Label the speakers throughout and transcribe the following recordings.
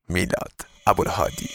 Speaker 1: میلاد ابوالهادی.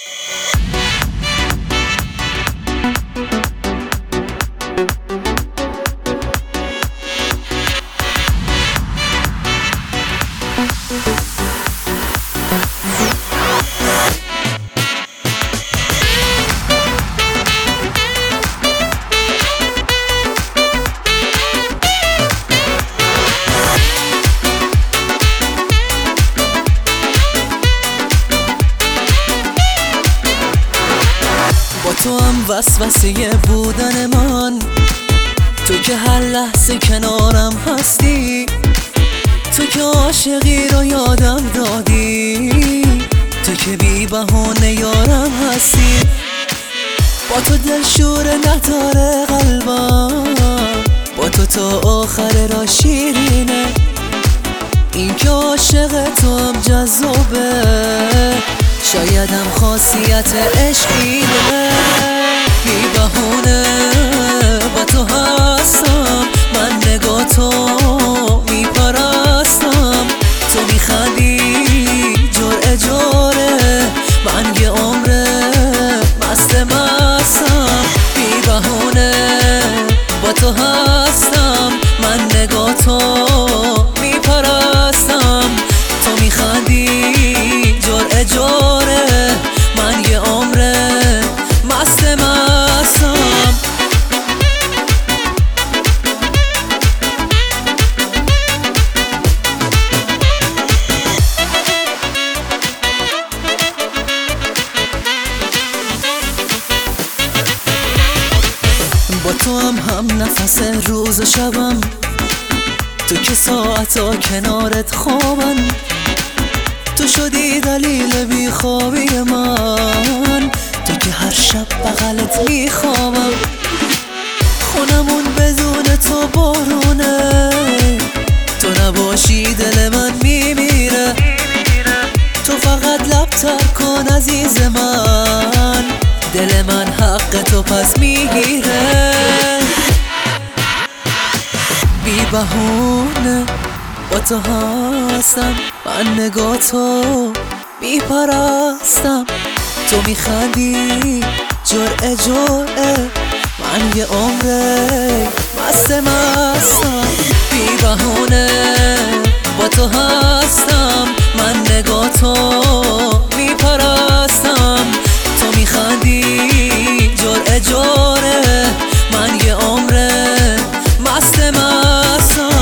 Speaker 2: تو هم وسوسه بودن من، تو که هر لحظه کنارم هستی، تو که عاشقی رو یادم دادی، تو که بی بهونه یارم هستی. با تو دلشوره نداره قلبم، با تو تا آخر را شیرینه، این که عاشق تو هم جذابه، شایدم خاصیت عشقینه. بی بهونه با تو هستم، من نگاه تو میپرستم، تو میخندی جرعه جوره، من یه عمره مست مستم. بی بهونه با تو هستم، من نگاه تو میپرستم، تو میخندی جرعه جوره، من یه عمره مست مستم. با تو هم نفس روز و شبم، تو که ساعتا کنارت خوابم، تو شدی دلیل بیخوابی من، تو که هر شب بغلت میخوابم. خونمون بدون تو بارونه، تو نباشی دل من میمیره، تو فقط لب تر کن عزیز من، دل من حق تو پس میگیره. بی بهونه با تو هستم، من نگاه تو میپرستم، تو میخندی جرعه جرعه، من یه عمره مست مستم. بی بهونه با تو هستم، من نگاه تو میپرستم، تو میخندی جرعه جرعه، من یه عمره مست مستم.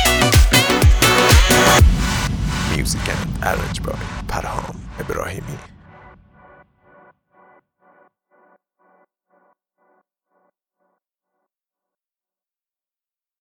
Speaker 1: Music and arrange by Parham Ibrahimi.